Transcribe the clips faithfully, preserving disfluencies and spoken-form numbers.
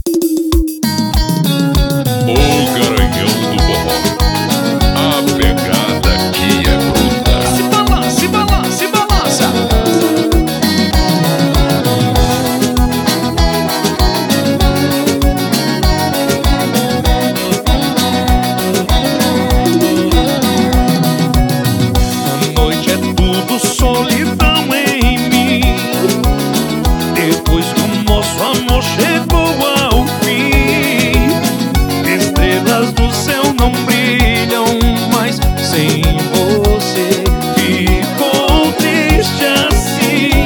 O Garanhão do Forró, a pegada que é bruta. Se balança, se balança, se balança. A noite é tudo solidão em mim. Depois que o nosso amor chegou ao fim, estrelas do céu não brilham mais sem você. Ficou triste assim,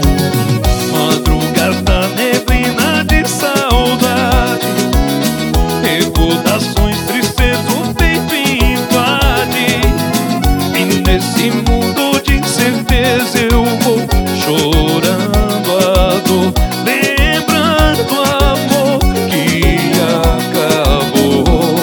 madrugada neblina de saudade, recordações, tristeza, o peito invade. E nesse mundo de incerteza eu vou chorando a dor, lembrando o amor que acabou.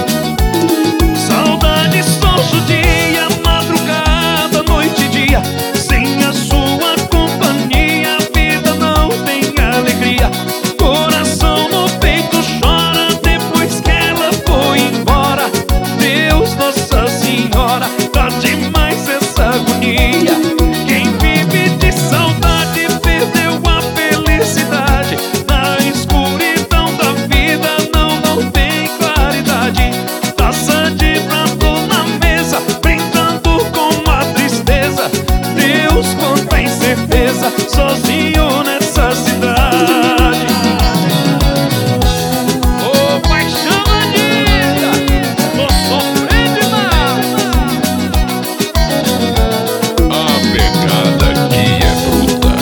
Saudade sorte dia, madrugada, noite e dia. Sem a sua companhia a vida não tem alegria. Coração no peito chora depois que ela foi embora. Deus, Nossa Senhora, tá demais essa agonia. Quem vive de saudade perdeu a felicidade. Na escuridão da vida não, não tem claridade. Taça de prato na mesa, brincando com a tristeza. Deus, quanta incerteza, sozinho nessa cidade. Ô paixão bandida, tô sofrendo demais. A pegada que é bruta.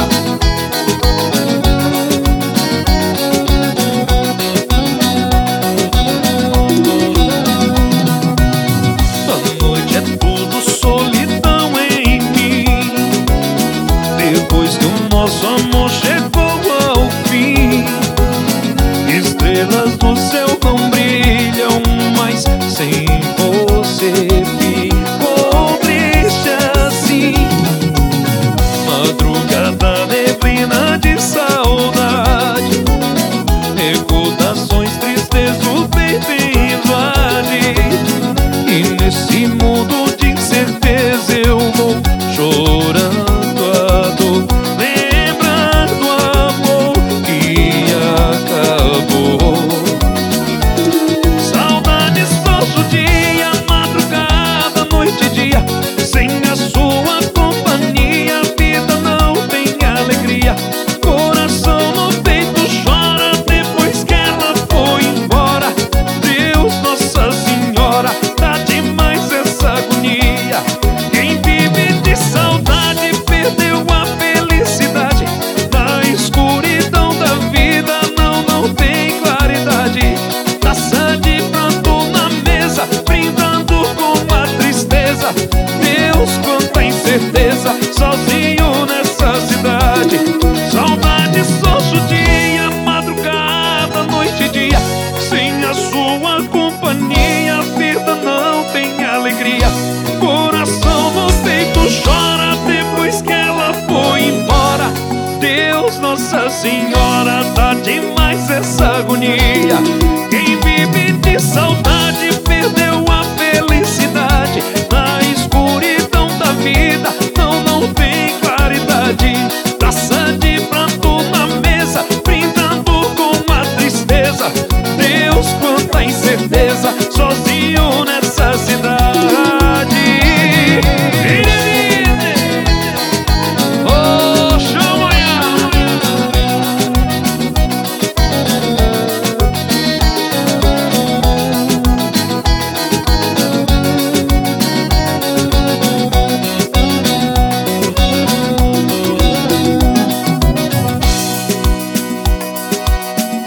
A noite é tudo solidão em mim. Depois que o nosso amor chegou ao fim, estrelas do céu não brilham mais sem você. Ficou triste assim, madrugada neblina de saudade, recordações, tristeza, o peito invade. E nesse mundo de incerteza eu vou chorando a dor, lembrando o amor que acabou. Saudade sorte o dia, madrugada, noite e dia. Sem a sua companhia a vida não tem alegria. Coração no peito chora depois que ela foi embora. Deus, Nossa Senhora, tá demais essa agonia. Quem vive de saudade perdeu a felicidade. Na escuridão da vida não, não tem claridade. Taça de pranto na mesa, brindando com a tristeza. Deus, quanta incerteza, sozinho nessa cidade. Saudade sorte o dia, madrugada, noite e dia. Sem a sua companhia a vida não tem alegria. Coração no peito chora depois que ela foi embora. Deus, Nossa Senhora, tá demais essa